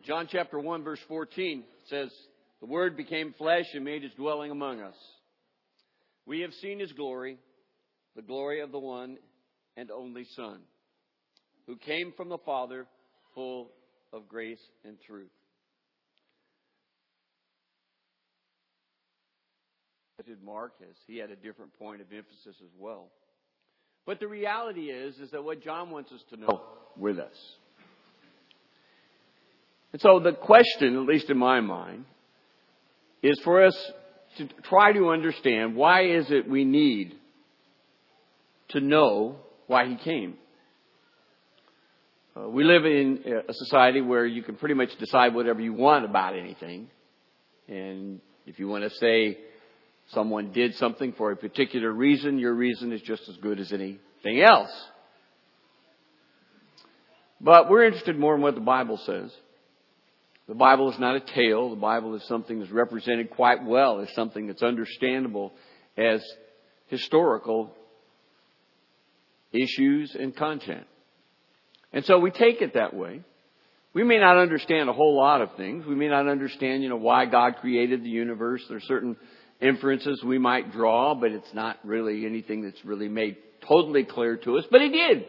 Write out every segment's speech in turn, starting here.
John chapter 1 verse 14 says, "The Word became flesh and made His dwelling among us. We have seen His glory, the glory of the one and only Son, who came from the Father, full of grace and truth." Did Mark, as he had a different point of emphasis as well. But the reality is that what John wants us to know with us. And so the question, at least in my mind, is for us to try to understand why is it we need to know why He came. We live in a society where you can pretty much decide whatever you want about anything. And if you want to say someone did something for a particular reason, your reason is just as good as anything else. But we're interested more in what the Bible says. The Bible is not a tale. The Bible is something that's represented quite well as something that's understandable as historical issues and content. And so we take it that way. We may not understand a whole lot of things. We may not understand, why God created the universe. There are certain inferences we might draw, but it's not really anything that's really made totally clear to us. But He did.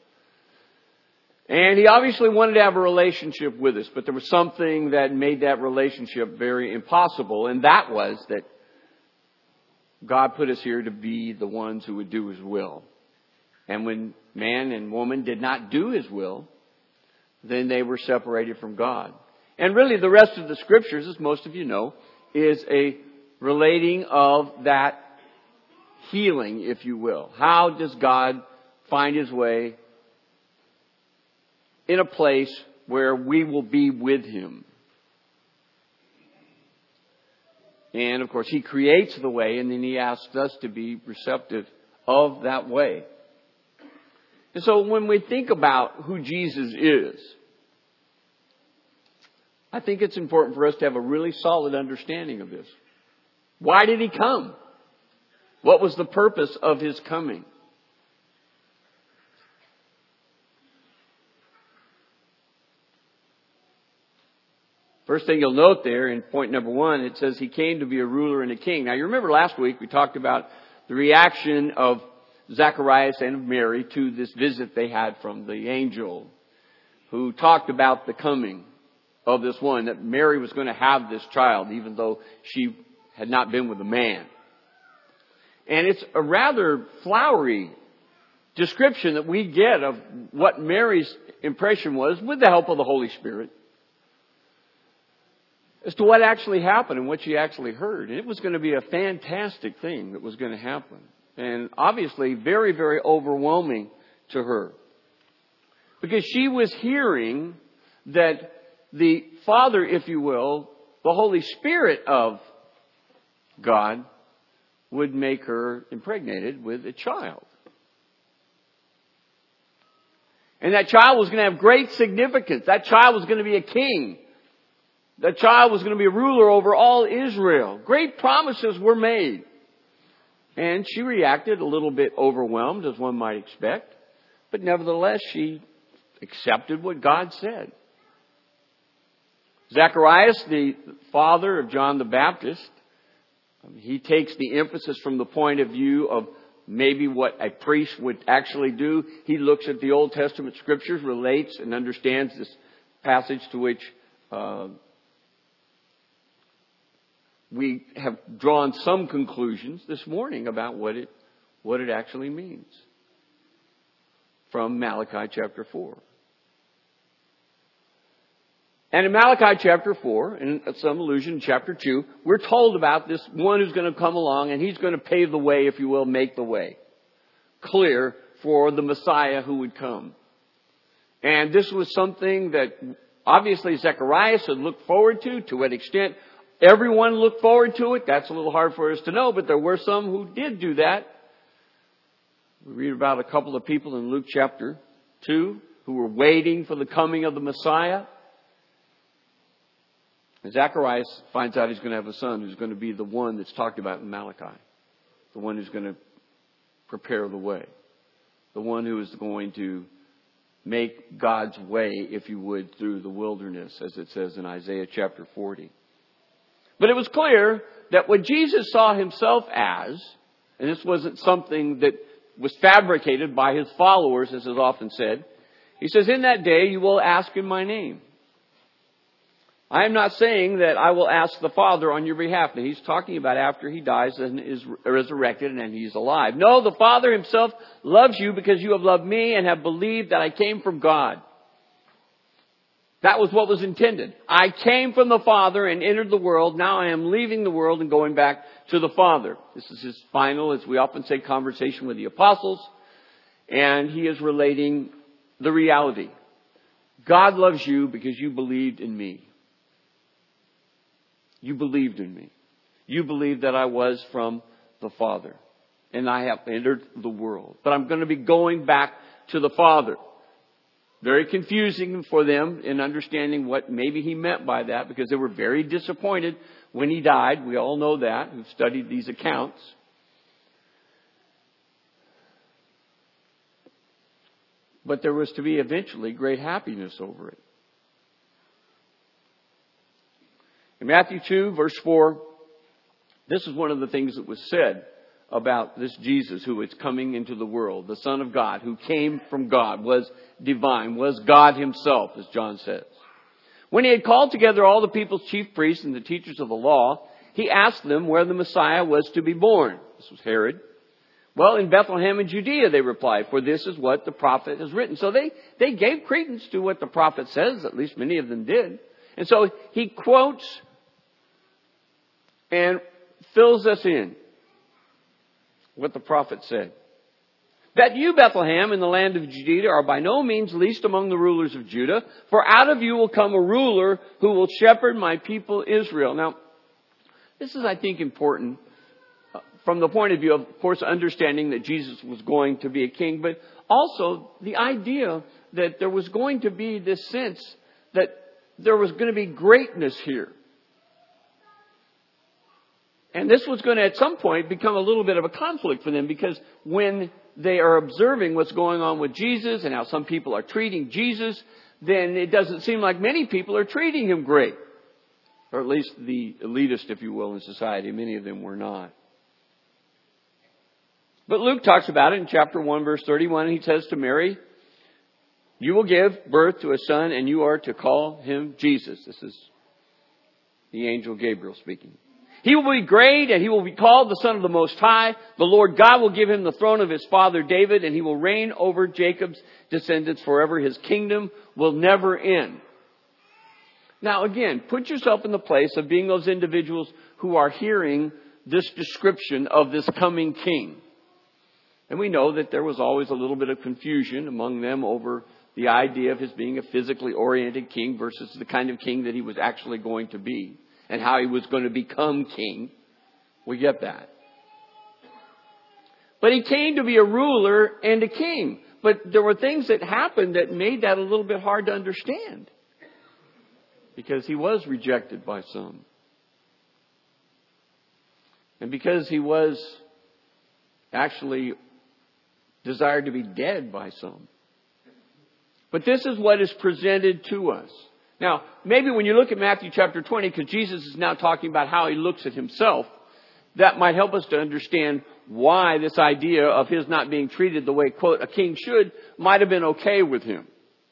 And He obviously wanted to have a relationship with us, but there was something that made that relationship very impossible, and that was that God put us here to be the ones who would do His will. And when man and woman did not do His will, then they were separated from God. And really the rest of the Scriptures, as most of you know, is a relating of that healing, if you will. How does God find His way in a place where we will be with Him? And of course, He creates the way, and then He asks us to be receptive of that way. And so when we think about who Jesus is, I think it's important for us to have a really solid understanding of this. Why did He come? What was the purpose of His coming? First thing you'll note there in point number 1, it says He came to be a ruler and a king. Now you remember last week we talked about the reaction of Zacharias and of Mary to this visit they had from the angel who talked about the coming of this one, that Mary was going to have this child even though she had not been with a man. And it's a rather flowery description that we get of what Mary's impression was, with the help of the Holy Spirit, as to what actually happened and what she actually heard. And it was going to be a fantastic thing that was going to happen. And obviously very, very overwhelming to her. Because she was hearing that the Father, if you will, the Holy Spirit of God, would make her impregnated with a child. And that child was going to have great significance. That child was going to be a king. That child was going to be a ruler over all Israel. Great promises were made. And she reacted a little bit overwhelmed, as one might expect. But nevertheless, she accepted what God said. Zacharias, the father of John the Baptist, he takes the emphasis from the point of view of maybe what a priest would actually do. He looks at the Old Testament Scriptures, relates and understands this passage to which we have drawn some conclusions this morning about what it actually means from Malachi chapter 4. And in Malachi chapter 4, and some allusion in chapter 2, we're told about this one who's going to come along, and He's going to pave the way, if you will, make the way clear for the Messiah who would come. And this was something that obviously Zacharias had looked forward to what extent everyone looked forward to it. That's a little hard for us to know, but there were some who did do that. We read about a couple of people in Luke chapter 2 who were waiting for the coming of the Messiah. And Zacharias finds out he's going to have a son who's going to be the one that's talked about in Malachi. The one who's going to prepare the way. The one who is going to make God's way, if you would, through the wilderness, as it says in Isaiah chapter 40. But it was clear that what Jesus saw himself as, and this wasn't something that was fabricated by his followers, as is often said, he says, in that day you will ask in my name. I am not saying that I will ask the Father on your behalf. Now, he's talking about after he dies and is resurrected and he's alive. No, the Father himself loves you because you have loved me and have believed that I came from God. That was what was intended. I came from the Father and entered the world. Now I am leaving the world and going back to the Father. This is his final, as we often say, conversation with the apostles. And he is relating the reality. God loves you because you believed in me. You believed in me. You believed that I was from the Father. And I have entered the world. But I'm going to be going back to the Father. Very confusing for them in understanding what maybe he meant by that, because they were very disappointed when he died. We all know that, who've studied these accounts. But there was to be eventually great happiness over it. In Matthew 2, verse 4, this is one of the things that was said about this Jesus who is coming into the world, the Son of God, who came from God, was divine, was God himself, as John says. When he had called together all the people's chief priests and the teachers of the law, he asked them where the Messiah was to be born. This was Herod. Well, in Bethlehem in Judea, they replied, for this is what the prophet has written. So they gave credence to what the prophet says, at least many of them did. And so he quotes and fills us in what the prophet said. That you, Bethlehem, in the land of Judea, are by no means least among the rulers of Judah, for out of you will come a ruler who will shepherd my people Israel. Now, this is, I think, important from the point of view of course, understanding that Jesus was going to be a king, but also the idea that there was going to be this sense that there was going to be greatness here. And this was going to, at some point, become a little bit of a conflict for them, because when they are observing what's going on with Jesus and how some people are treating Jesus, then it doesn't seem like many people are treating him great. Or at least the elitist, if you will, in society. Many of them were not. But Luke talks about it in chapter 1, verse 31. He says to Mary, you will give birth to a son and you are to call him Jesus. This is the angel Gabriel speaking. He will be great and he will be called the Son of the Most High. The Lord God will give him the throne of his father David, and he will reign over Jacob's descendants forever. His kingdom will never end. Now again, put yourself in the place of being those individuals who are hearing this description of this coming king. And we know that there was always a little bit of confusion among them over the idea of his being a physically oriented king versus the kind of king that he was actually going to be. And how he was going to become king. We get that. But he came to be a ruler and a king. But there were things that happened that made that a little bit hard to understand. Because he was rejected by some. And because he was actually desired to be dead by some. But this is what is presented to us. Now, maybe when you look at Matthew chapter 20, because Jesus is now talking about how he looks at himself, that might help us to understand why this idea of his not being treated the way, quote, a king should, might have been okay with him.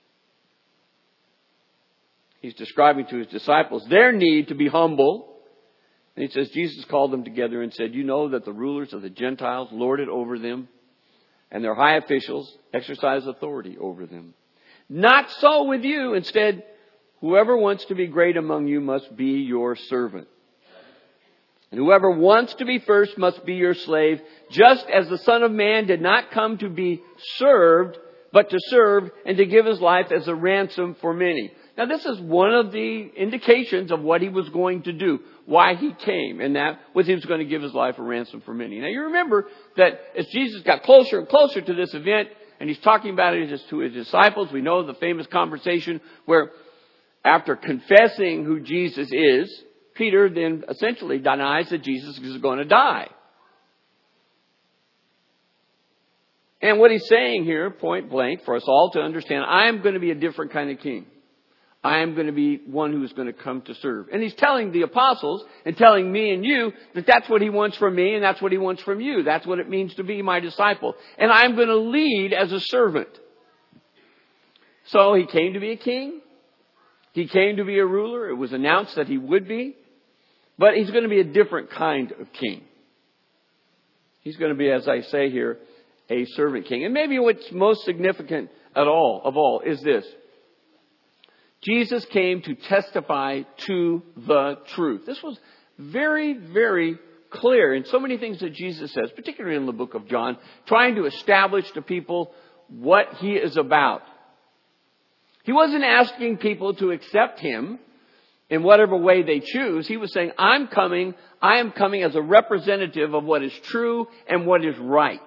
He's describing to his disciples their need to be humble. And he says, Jesus called them together and said, you know that the rulers of the Gentiles lord it over them, and their high officials exercise authority over them. Not so with you. Instead, whoever wants to be great among you must be your servant. And whoever wants to be first must be your slave, just as the Son of Man did not come to be served, but to serve and to give his life as a ransom for many. Now this is one of the indications of what he was going to do, why he came, and that was he was going to give his life a ransom for many. Now you remember that as Jesus got closer and closer to this event, and he's talking about it to his disciples, we know the famous conversation where after confessing who Jesus is, Peter then essentially denies that Jesus is going to die. And what he's saying here, point blank, for us all to understand, I am going to be a different kind of king. I am going to be one who is going to come to serve. And he's telling the apostles and telling me and you that that's what he wants from me and that's what he wants from you. That's what it means to be my disciple. And I'm going to lead as a servant. So he came to be a king. He came to be a ruler. It was announced that he would be. But he's going to be a different kind of king. He's going to be, as I say here, a servant king. And maybe what's most significant of all is this. Jesus came to testify to the truth. This was very, very clear in so many things that Jesus says, particularly in the book of John, trying to establish to people what he is about. He wasn't asking people to accept him in whatever way they choose. He was saying, I am coming as a representative of what is true and what is right.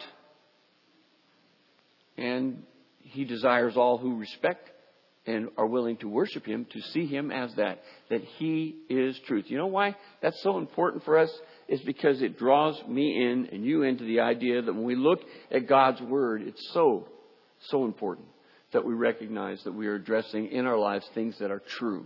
And he desires all who respect and are willing to worship him to see him as that he is truth. You know why that's so important for us? It's because it draws me in and you into the idea that when we look at God's word, it's so important that we recognize that we are addressing in our lives things that are true.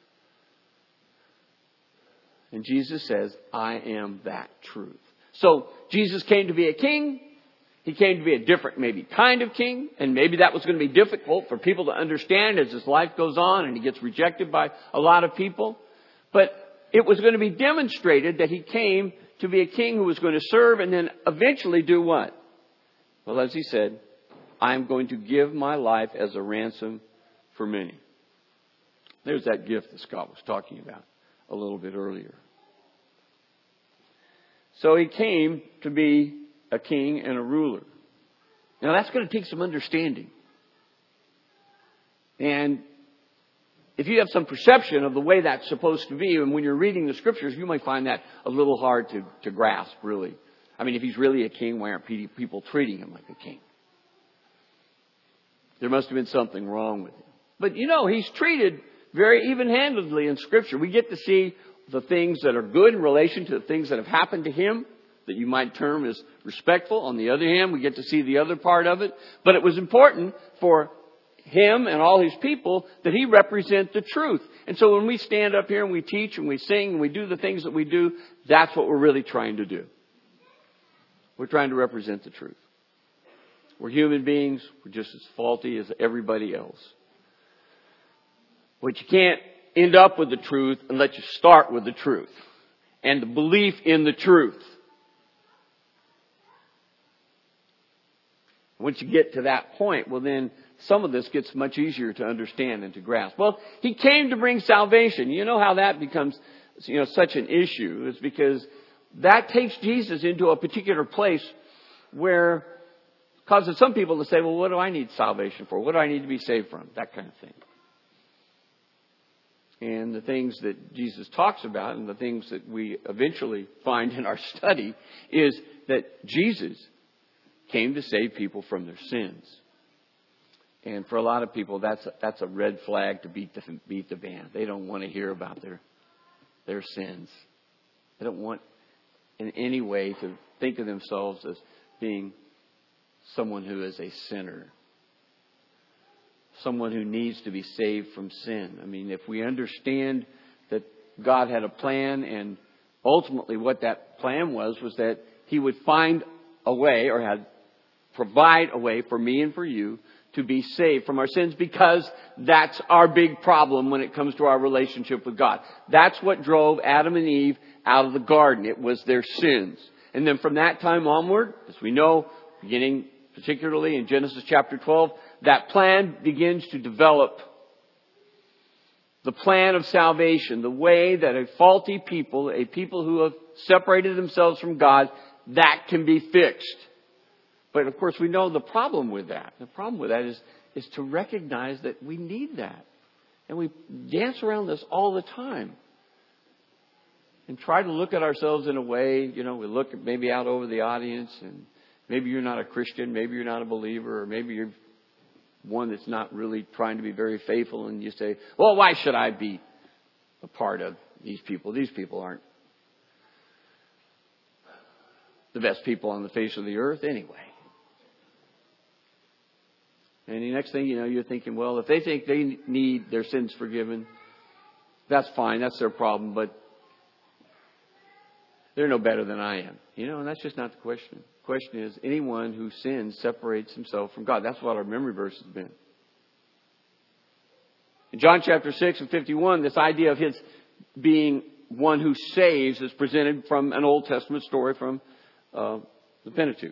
And Jesus says, I am that truth. So Jesus came to be a king. He came to be a different, maybe, kind of king. And maybe that was going to be difficult for people to understand as his life goes on and he gets rejected by a lot of people. But it was going to be demonstrated that he came to be a king who was going to serve and then eventually do what? Well, as he said, I am going to give my life as a ransom for many. There's that gift that Scott was talking about a little bit earlier. So he came to be a king and a ruler. Now that's going to take some understanding. And if you have some perception of the way that's supposed to be, and when you're reading the scriptures, you might find that a little hard to grasp, really. I mean, if he's really a king, why aren't people treating him like a king? There must have been something wrong with him. But he's treated very even-handedly in Scripture. We get to see the things that are good in relation to the things that have happened to him, that you might term as respectful. On the other hand, we get to see the other part of it. But it was important for him and all his people that he represent the truth. And so when we stand up here and we teach and we sing and we do the things that we do, that's what we're really trying to do. We're trying to represent the truth. We're human beings. We're just as faulty as everybody else. But you can't end up with the truth unless you start with the truth and the belief in the truth. Once you get to that point, well then some of this gets much easier to understand and to grasp. Well, he came to bring salvation. You know how that becomes such an issue? It's because that takes Jesus into a particular place where it causes some people to say, well, what do I need salvation for? What do I need to be saved from? That kind of thing. And the things that Jesus talks about and the things that we eventually find in our study is that Jesus came to save people from their sins. And for a lot of people, that's a red flag to beat the band. They don't want to hear about their sins. They don't want in any way to think of themselves as being someone who is a sinner. Someone who needs to be saved from sin. I mean, if we understand that God had a plan and ultimately what that plan was that he would find a way or had provide a way for me and for you to be saved from our sins, because that's our big problem when it comes to our relationship with God. That's what drove Adam and Eve out of the garden. It was their sins. And then from that time onward, as we know, beginning particularly in Genesis chapter 12, that plan begins to develop. The plan of salvation, the way that a faulty people, a people who have separated themselves from God, that can be fixed. But of course we know the problem with that. The problem with that is to recognize that we need that. And we dance around this all the time. And try to look at ourselves in a way, we look maybe out over the audience and maybe you're not a Christian, maybe you're not a believer, or maybe you're one that's not really trying to be very faithful, and you say, well, why should I be a part of these people? These people aren't the best people on the face of the earth anyway. And the next thing you know, you're thinking, well, if they think they need their sins forgiven, that's fine. That's their problem. But they're no better than I am. And that's just not the question. The question is, anyone who sins separates himself from God. That's what our memory verse has been. In John chapter 6 and 51, this idea of his being one who saves is presented from an Old Testament story from the Pentateuch.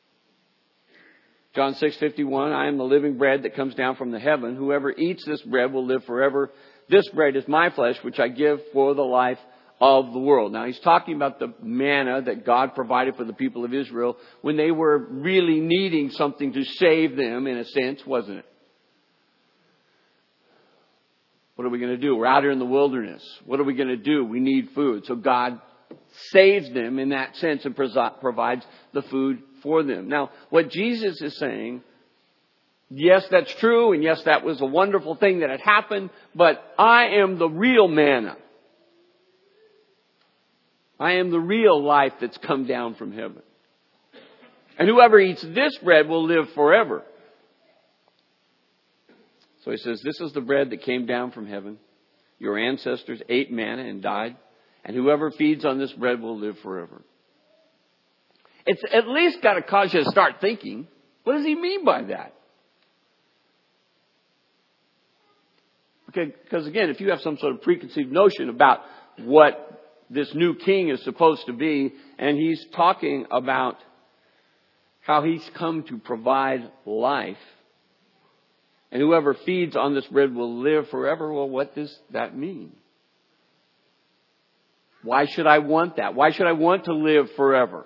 John 6:51, I am the living bread that comes down from the heaven. Whoever eats this bread will live forever. This bread is my flesh, which I give for the life of the world. Now, he's talking about the manna that God provided for the people of Israel when they were really needing something to save them, in a sense, wasn't it? What are we going to do? We're out here in the wilderness. What are we going to do? We need food. So God saves them in that sense and provides the food for them. Now, what Jesus is saying, yes, that's true, and yes, that was a wonderful thing that had happened, but I am the real manna. I am the real life that's come down from heaven. And whoever eats this bread will live forever. So he says, this is the bread that came down from heaven. Your ancestors ate manna and died, and whoever feeds on this bread will live forever. It's at least got to cause you to start thinking, what does he mean by that? Okay, because again, if you have some sort of preconceived notion about what this new king is supposed to be, and he's talking about how he's come to provide life, and whoever feeds on this bread will live forever, well, what does that mean? Why should I want that? Why should I want to live forever?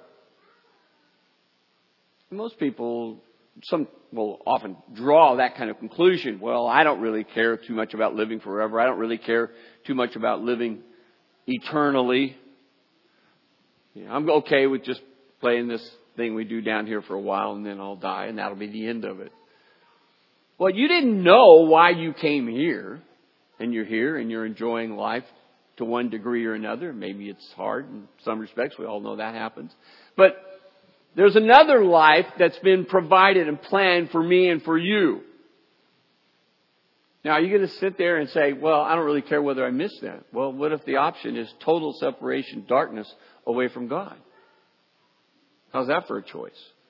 Most people, some will often draw that kind of conclusion. Well, I don't really care too much about living forever. I don't really care too much about living eternally. I'm okay with just playing this thing we do down here for a while and then I'll die and that'll be the end of it. Well, you didn't know why you came here, and you're here and you're enjoying life to one degree or another. Maybe it's hard in some respects. We all know that happens. But there's another life that's been provided and planned for me and for you. Now, are you going to sit there and say, well, I don't really care whether I miss that? Well, what if the option is total separation, darkness, away from God? How's that for a choice?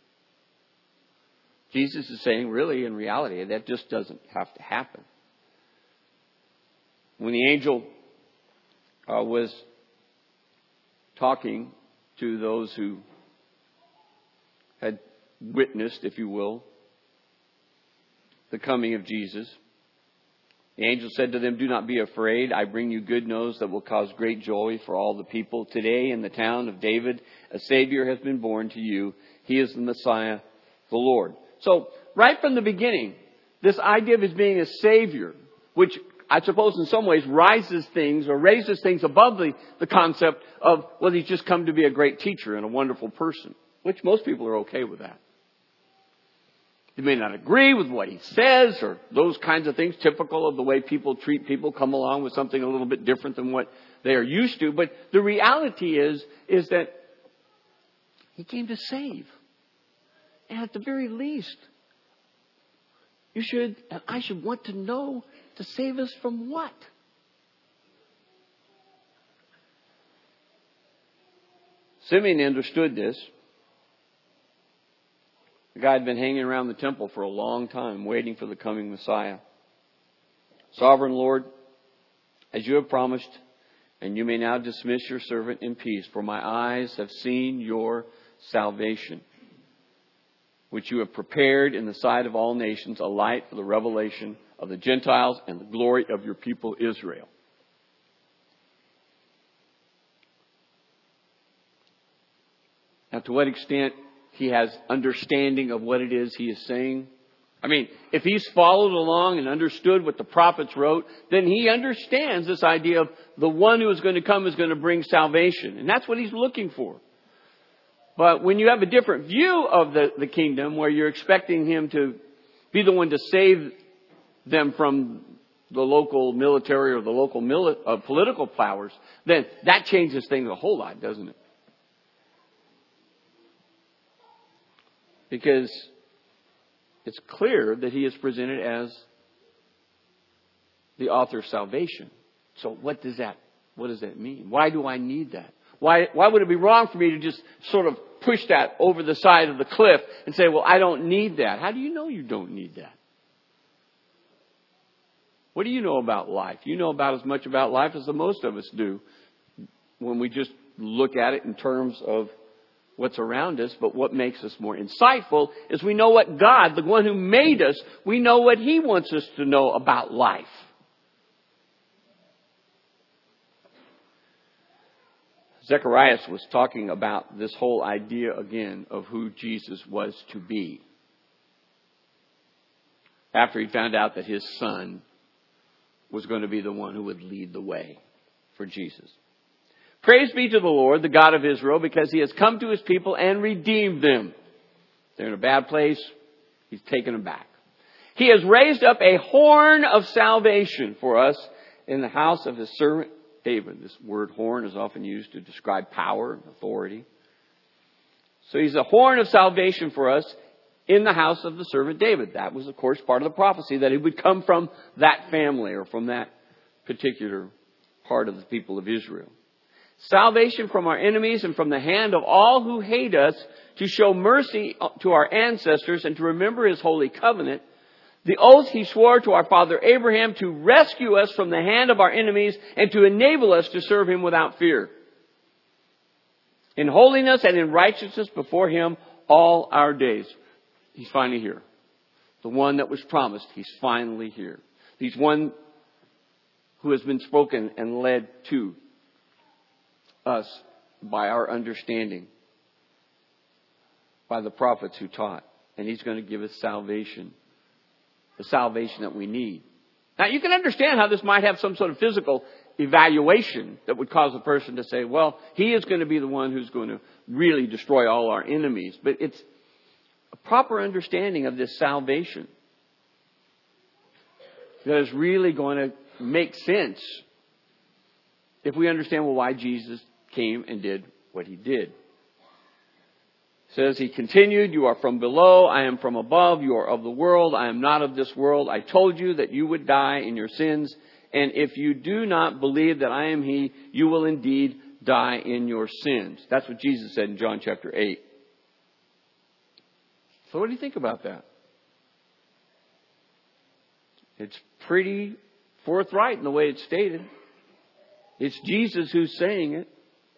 Jesus is saying, really, in reality, that just doesn't have to happen. When the angel was talking to those who had witnessed, if you will, the coming of Jesus, the angel said to them, do not be afraid. I bring you good news that will cause great joy for all the people. Today in the town of David, a Savior has been born to you. He is the Messiah, the Lord. So right from the beginning, this idea of his being a Savior, which I suppose in some ways raises things above the concept of, well, he's just come to be a great teacher and a wonderful person, which most people are okay with that. You may not agree with what he says or those kinds of things, typical of the way people treat people, come along with something a little bit different than what they are used to. But the reality is that he came to save. And at the very least, you should, and I should want to know, to save us from what? Simeon understood this. The guy had been hanging around the temple for a long time, waiting for the coming Messiah. Sovereign Lord, as you have promised, and you may now dismiss your servant in peace, for my eyes have seen your salvation, which you have prepared in the sight of all nations, a light for the revelation of the Gentiles and the glory of your people Israel. Now, to what extent he has understanding of what it is he is saying? I mean, if he's followed along and understood what the prophets wrote, then he understands this idea of the one who is going to come is going to bring salvation. And that's what he's looking for. But when you have a different view of the kingdom, where you're expecting him to be the one to save them from the local military or the local political powers, then that changes things a whole lot, doesn't it? Because it's clear that he is presented as the author of salvation. So what does that mean? Why do I need that? Why would it be wrong for me to just sort of push that over the side of the cliff and say, well, I don't need that? How do you know you don't need that? What do you know about life? You know about as much about life as the most of us do when we just look at it in terms of what's around us. But what makes us more insightful is we know what God, the one who made us, we know what He wants us to know about life. Zacharias was talking about this whole idea again of who Jesus was to be. After he found out that his son was going to be the one who would lead the way for Jesus. Praise be to the Lord, the God of Israel, because He has come to His people and redeemed them. They're in a bad place. He's taken them back. He has raised up a horn of salvation for us in the house of His servant David. This word horn is often used to describe power and authority. So He's a horn of salvation for us in the house of the servant David. That was, of course, part of the prophecy that He would come from that family or from that particular part of the people of Israel. Salvation from our enemies and from the hand of all who hate us, to show mercy to our ancestors and to remember His holy covenant, the oath He swore to our father Abraham, to rescue us from the hand of our enemies and to enable us to serve Him without fear, in holiness and in righteousness before Him all our days. He's finally here. The one that was promised, He's finally here. He's one who has been spoken and led to us by our understanding, by the prophets who taught. And He's going to give us salvation, the salvation that we need. Now, you can understand how this might have some sort of physical evaluation that would cause a person to say, well, He is going to be the one who's going to really destroy all our enemies. But it's a proper understanding of this salvation that is really going to make sense if we understand, well, why Jesus came and did what He did. It says, He continued, you are from below, I am from above, you are of the world, I am not of this world. I told you that you would die in your sins, and if you do not believe that I am He, you will indeed die in your sins. That's what Jesus said in John chapter 8. So what do you think about that? It's pretty forthright in the way it's stated. It's Jesus who's saying it.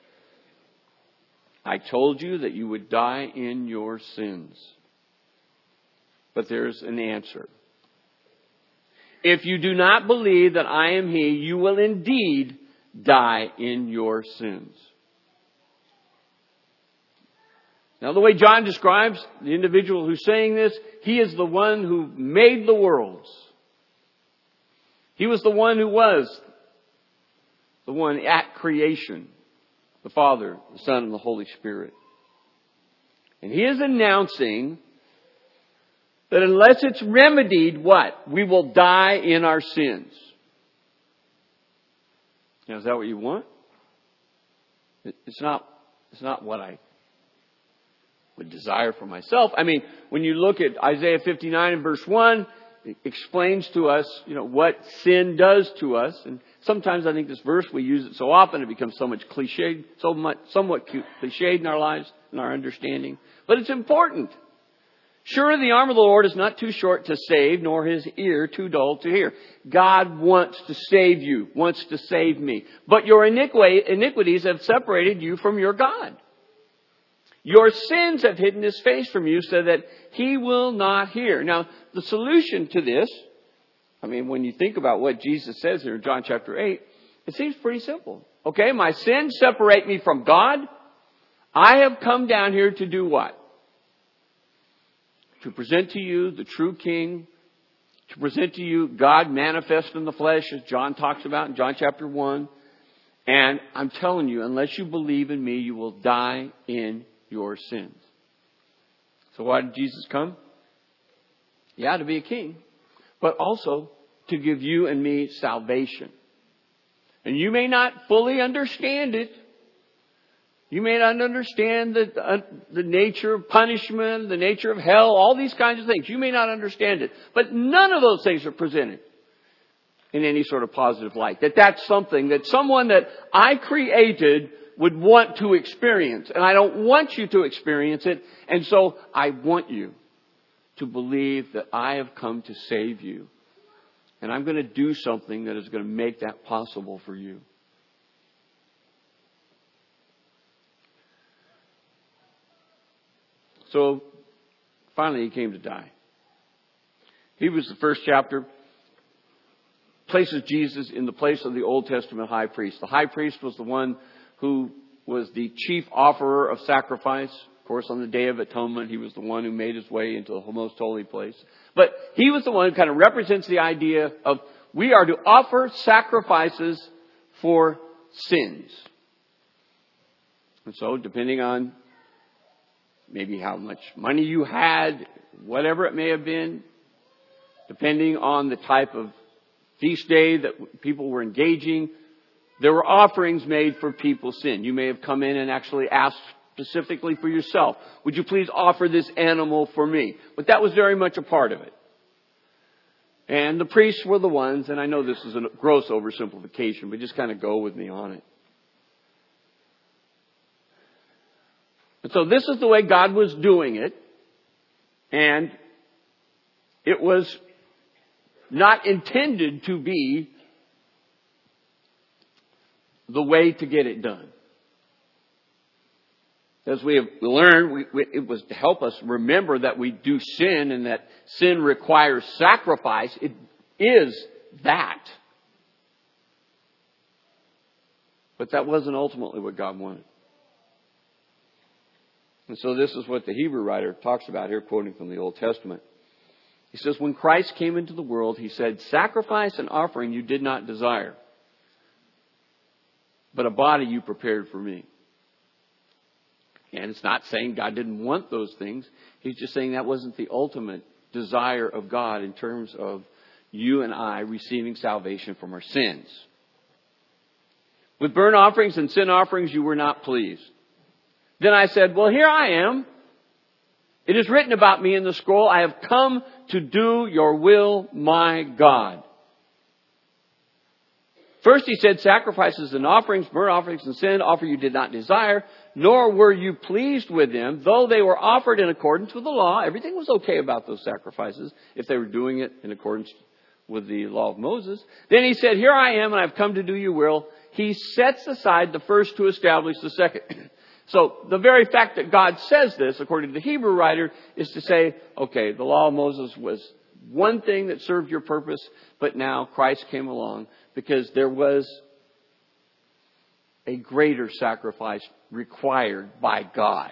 I told you that you would die in your sins. But there's an answer. If you do not believe that I am He, you will indeed die in your sins. Now, the way John describes the individual who's saying this, he is the one who made the worlds. He was the one who was the one at creation. The Father, the Son, and the Holy Spirit. And He is announcing that unless it's remedied, what? We will die in our sins. Now, is that what you want? It's not what I would desire for myself. I mean, when you look at Isaiah 59 and verse 1, it explains to us, what sin does to us. And sometimes I think this verse, we use it so often, it becomes so much cliched, somewhat cliched in our lives and our understanding. But it's important. Surely the arm of the Lord is not too short to save, nor His ear too dull to hear. God wants to save you, wants to save me. But your iniquities have separated you from your God. Your sins have hidden His face from you so that He will not hear. Now, the solution to this, when you think about what Jesus says here in John chapter 8, it seems pretty simple. Okay, my sins separate me from God. I have come down here to do what? To present to you the true King. To present to you God manifest in the flesh, as John talks about in John chapter 1. And I'm telling you, unless you believe in me, you will die in your sins. So why did Jesus come? Yeah, to be a king, but also to give you and me salvation. And you may not fully understand it. You may not understand the nature of punishment, the nature of hell, all these kinds of things. You may not understand it. But none of those things are presented in any sort of positive light. That's something that someone that I created would want to experience. And I don't want you to experience it. And so I want you to believe that I have come to save you. And I'm going to do something that is going to make that possible for you. So, finally he came to die. Hebrews, the first chapter, places Jesus in the place of the Old Testament high priest. The high priest was the one who was the chief offerer of sacrifice. Of course, on the Day of Atonement, he was the one who made his way into the most holy place. But he was the one who kind of represents the idea of we are to offer sacrifices for sins. And so, depending on maybe how much money you had, whatever it may have been, depending on the type of feast day that people were engaging, there were offerings made for people's sin. You may have come in and actually asked specifically for yourself, would you please offer this animal for me? But that was very much a part of it. And the priests were the ones, and I know this is a gross oversimplification, but just kind of go with me on it. And so this is the way God was doing it. And it was not intended to be the way to get it done. As we have learned, it was to help us remember that we do sin and that sin requires sacrifice. It is that. But that wasn't ultimately what God wanted. And so this is what the Hebrew writer talks about here, quoting from the Old Testament. He says, when Christ came into the world, he said, sacrifice and offering you did not desire, but a body you prepared for me. And it's not saying God didn't want those things. He's just saying that wasn't the ultimate desire of God in terms of you and I receiving salvation from our sins. With burnt offerings and sin offerings you were not pleased. Then I said, well, here I am. It is written about me in the scroll, I have come to do your will, my God. First he said, sacrifices and offerings, burnt offerings and sin offer you did not desire, nor were you pleased with them, though they were offered in accordance with the law. Everything was okay about those sacrifices if they were doing it in accordance with the law of Moses. Then he said, here I am and I've come to do your will. He sets aside the first to establish the second. So the very fact that God says this, according to the Hebrew writer, is to say, okay, the law of Moses was one thing that served your purpose, but now Christ came along because there was a greater sacrifice required by God.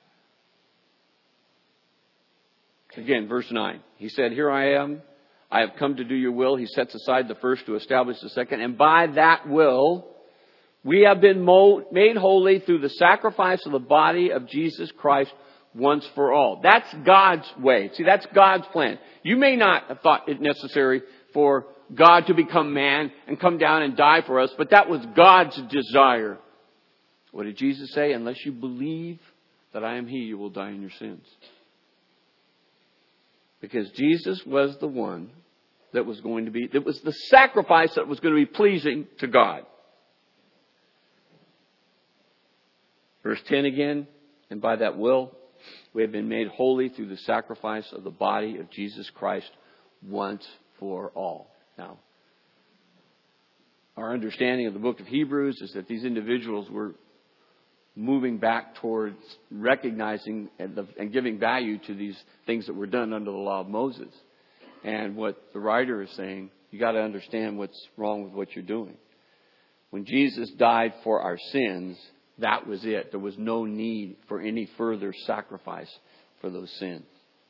Again, verse 9. He said, here I am. I have come to do your will. He sets aside the first to establish the second. And by that will, we have been made holy through the sacrifice of the body of Jesus Christ once for all. That's God's way. See, that's God's plan. You may not have thought it necessary for God to become man and come down and die for us, but that was God's desire. What did Jesus say? Unless you believe that I am He, you will die in your sins. Because Jesus was the one that was going to be, it was the sacrifice that was going to be pleasing to God. Verse 10 again, and by that will, we have been made holy through the sacrifice of the body of Jesus Christ once for all. Now, our understanding of the book of Hebrews is that these individuals were moving back towards recognizing and giving value to these things that were done under the law of Moses. And what the writer is saying, you got to understand what's wrong with what you're doing. When Jesus died for our sins, that was it. There was no need for any further sacrifice for those sins.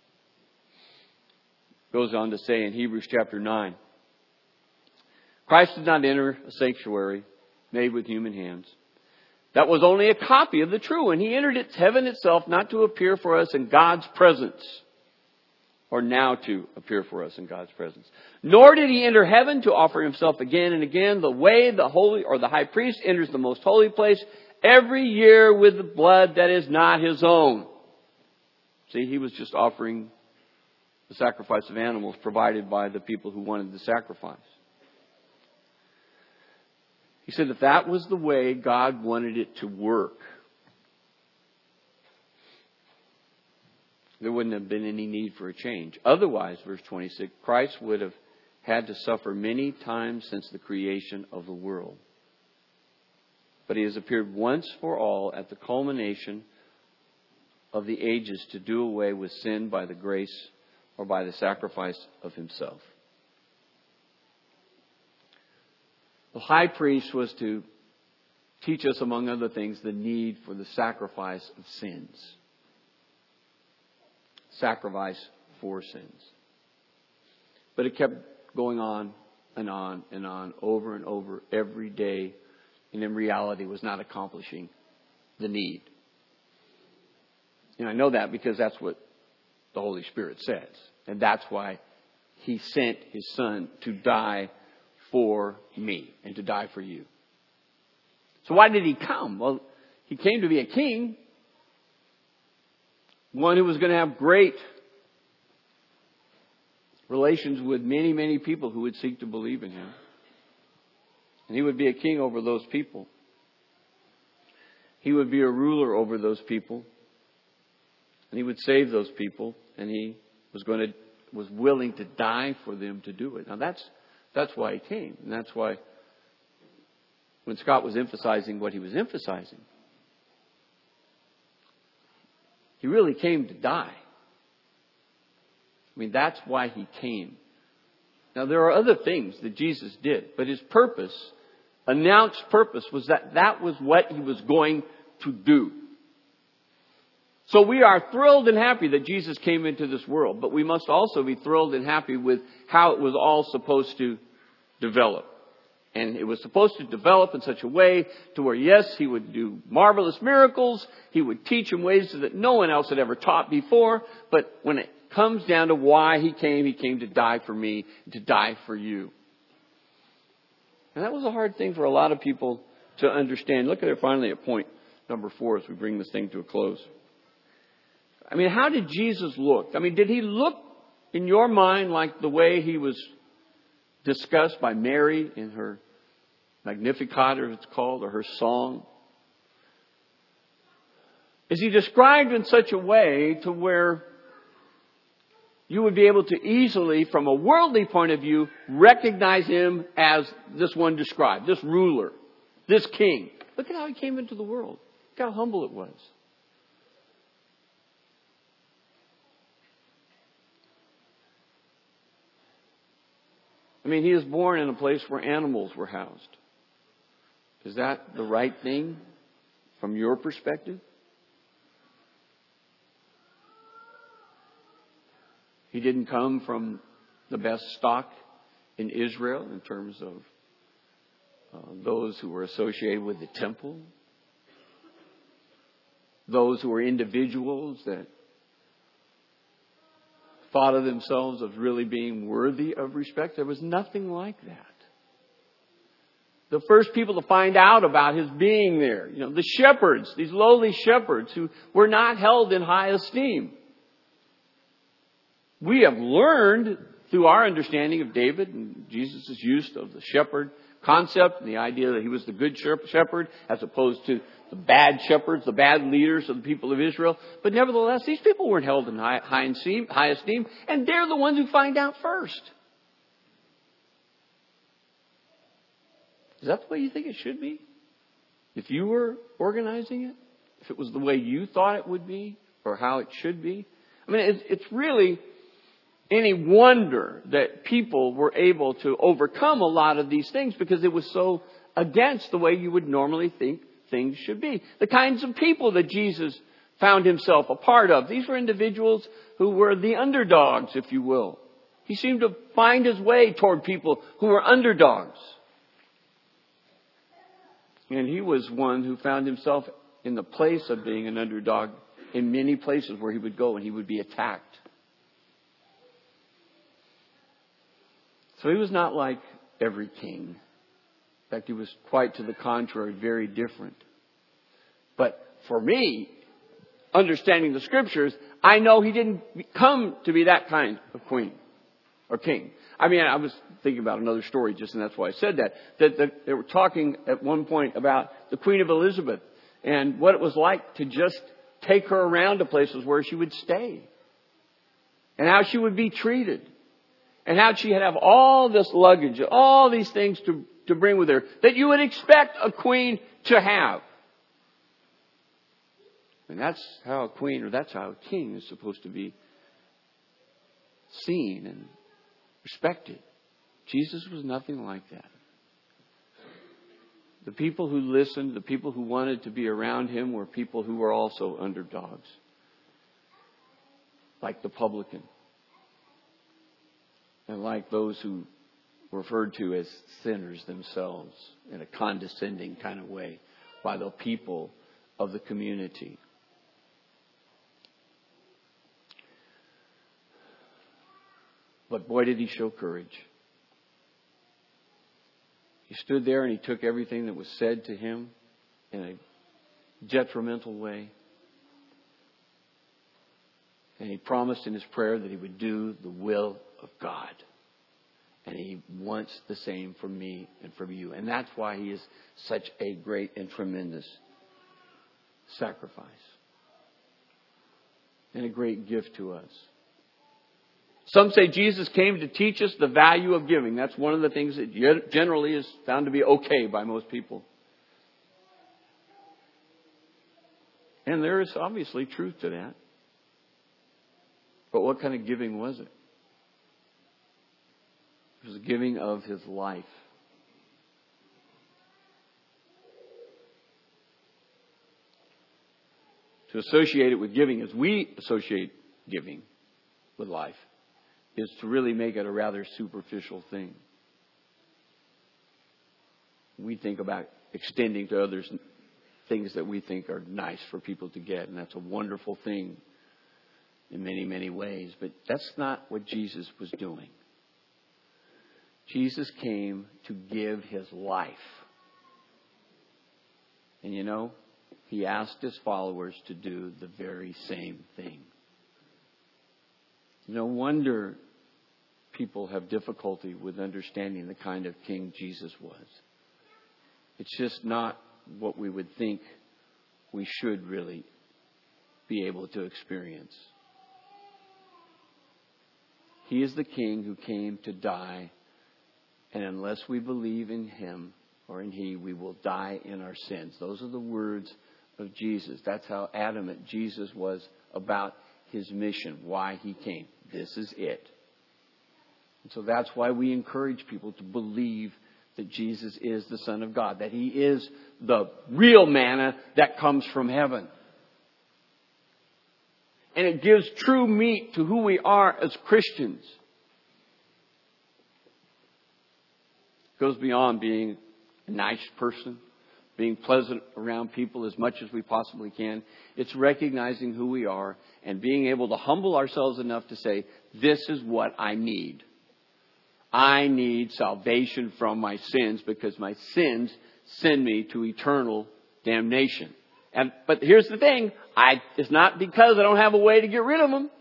Goes on to say in Hebrews chapter 9, Christ did not enter a sanctuary made with human hands. That was only a copy of the true one. He entered its heaven itself, not to appear for us in God's presence, or now to appear for us in God's presence. Nor did he enter heaven to offer himself again and again. The way the holy or the high priest enters the most holy place every year with the blood that is not his own. See, he was just offering the sacrifice of animals provided by the people who wanted the sacrifice. He said if that was the way God wanted it to work, there wouldn't have been any need for a change. Otherwise, verse 26, Christ would have had to suffer many times since the creation of the world. But he has appeared once for all at the culmination of the ages to do away with sin by the grace or by the sacrifice of himself. The high priest was to teach us, among other things, the need for the sacrifice of sins. Sacrifice for sins. But it kept going on and on and on, over and over, every day, and in reality was not accomplishing the need. And I know that because that's what the Holy Spirit says. And that's why he sent his Son to die for me and to die for you. So why did he come? Well, he came to be a king. One who was going to have great relations with many, many people who would seek to believe in him. And he would be a king over those people. He would be a ruler over those people. And he would save those people. And he was willing to die for them to do it. Now that's why he came. And that's why when Scott was emphasizing what he was emphasizing, he really came to die. I mean, that's why he came. Now, there are other things that Jesus did, but his purpose, announced purpose, was that was what he was going to do. So we are thrilled and happy that Jesus came into this world, but we must also be thrilled and happy with how it was all supposed to develop. And it was supposed to develop in such a way to where, yes, he would do marvelous miracles. He would teach in ways that no one else had ever taught before. But when it comes down to why he came to die for me, to die for you. And that was a hard thing for a lot of people to understand. Look at it finally at point number 4 as we bring this thing to a close. I mean, how did Jesus look? I mean, did he look in your mind like the way he was discussed by Mary in her Magnificat, or it's called, or her song? Is he described in such a way to where you would be able to easily, from a worldly point of view, recognize him as this one described, this ruler, this king? Look at how he came into the world. Look how humble it was. I mean, he was born in a place where animals were housed. Is that the right thing from your perspective? He didn't come from the best stock in Israel in terms of those who were associated with the temple. Those who were individuals that thought of themselves as really being worthy of respect. There was nothing like that. The first people to find out about his being there, the shepherds, these lowly shepherds who were not held in high esteem. We have learned through our understanding of David and Jesus' use of the shepherd concept and the idea that he was the good shepherd as opposed to the bad shepherds, the bad leaders of the people of Israel. But nevertheless, these people weren't held in high esteem, and they're the ones who find out first. Is that the way you think it should be? If you were organizing it? If it was the way you thought it would be? Or how it should be? I mean, it's really any wonder that people were able to overcome a lot of these things because it was so against the way you would normally think things should be. The kinds of people that Jesus found himself a part of. These were individuals who were the underdogs, if you will. He seemed to find his way toward people who were underdogs. And he was one who found himself in the place of being an underdog in many places where he would go and he would be attacked. So he was not like every king. In fact, he was quite to the contrary, very different. But for me, understanding the Scriptures, I know he didn't come to be that kind of queen or king. I mean, I was thinking about another story just, and that's why I said that. They were talking at one point about the Queen of Elizabeth and what it was like to just take her around to places where she would stay. And how she would be treated. And how she'd have all this luggage, all these things to bring with her that you would expect a queen to have. And that's how a queen, or that's how a king is supposed to be seen and respected. Jesus was nothing like that. The people who listened, the people who wanted to be around him were people who were also underdogs. Like the publican. And like those who were referred to as sinners themselves in a condescending kind of way by the people of the community. But boy, did he show courage. He stood there and he took everything that was said to him in a detrimental way. And he promised in his prayer that he would do the will of God. And he wants the same from me and from you. And that's why he is such a great and tremendous sacrifice. And a great gift to us. Some say Jesus came to teach us the value of giving. That's one of the things that generally is found to be okay by most people. And there is obviously truth to that. But what kind of giving was it? It was the giving of his life. To associate it with giving as we associate giving with life is to really make it a rather superficial thing. We think about extending to others things that we think are nice for people to get, and that's a wonderful thing in many, many ways. But that's not what Jesus was doing. Jesus came to give his life. And you know, he asked his followers to do the very same thing. No wonder people have difficulty with understanding the kind of king Jesus was. It's just not what we would think we should really be able to experience. He is the king who came to die, and unless we believe in him or in he, we will die in our sins. Those are the words of Jesus. That's how adamant Jesus was about his mission, why he came. This is it. And so that's why we encourage people to believe that Jesus is the Son of God, that he is the real manna that comes from heaven. And it gives true meat to who we are as Christians. It goes beyond being a nice person, being pleasant around people as much as we possibly can. It's recognizing who we are and being able to humble ourselves enough to say, this is what I need. I need salvation from my sins because my sins send me to eternal damnation. But here's the thing. It's not because I don't have a way to get rid of them.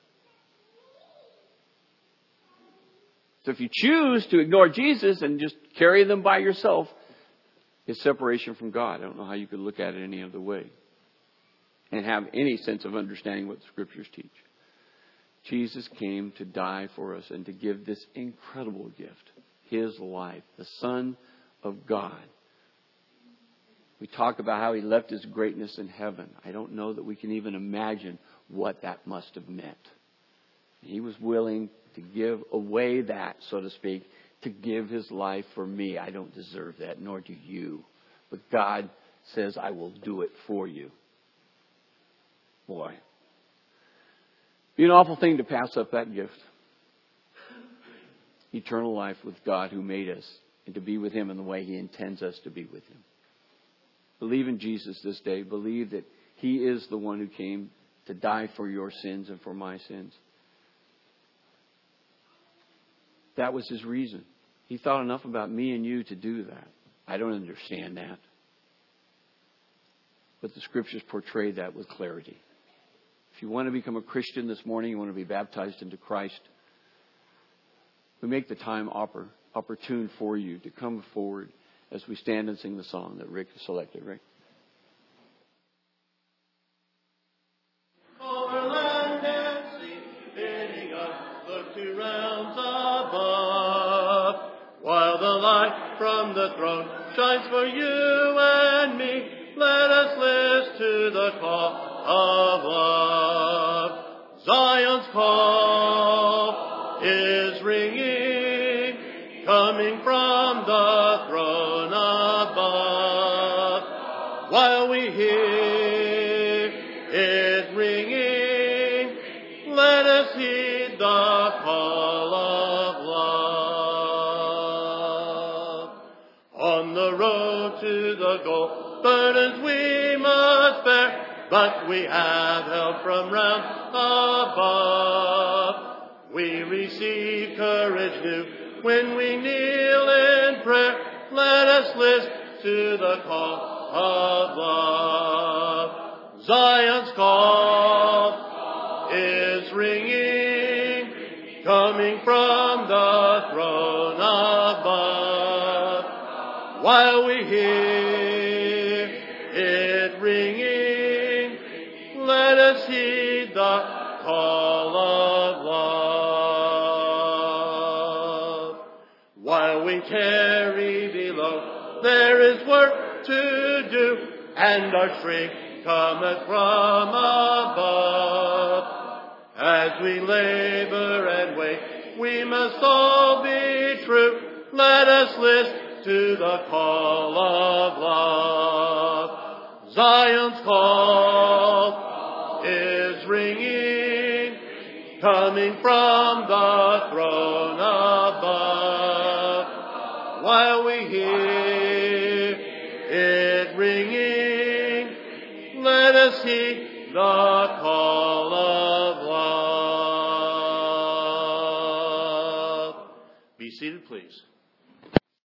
So if you choose to ignore Jesus and just carry them by yourself, it's separation from God. I don't know how you could look at it any other way and have any sense of understanding what the Scriptures teach. Jesus came to die for us and to give this incredible gift, his life, the Son of God. We talk about how he left his greatness in heaven. I don't know that we can even imagine what that must have meant. He was willing to give away that, so to speak, to give his life for me. I don't deserve that, nor do you. But God says, I will do it for you. Boy. Be an awful thing to pass up that gift. Eternal life with God who made us, and to be with him in the way he intends us to be with him. Believe in Jesus this day. Believe that he is the one who came to die for your sins and for my sins. That was his reason. He thought enough about me and you to do that. I don't understand that. But the Scriptures portray that with clarity. If you want to become a Christian this morning, you want to be baptized into Christ, we make the time opportune for you to come forward as we stand and sing the song that Rick selected. Rick? Over land and sea, bidding us look to realms above, while the light from the throne shines for you and me. Let us listen to the call of love. Zion's call is ringing, coming from the throne above. While we hear it ringing, let us heed the call of love. On the road to the goal, burdens we must bear, but we have help from round above. We receive courage new when we kneel in prayer. Let us listen to the call of love. Zion's call is ringing, coming from the throne above. While we hear it ringing, let us heed the call of love. While we tarry below, there is work to do, and our strength cometh from above. As we labor and wait, we must all be true. Let us listen to the call of love. Zion's call is ringing, coming from the throne above. While we hear it ringing, let us heed the call of love. Be seated, please.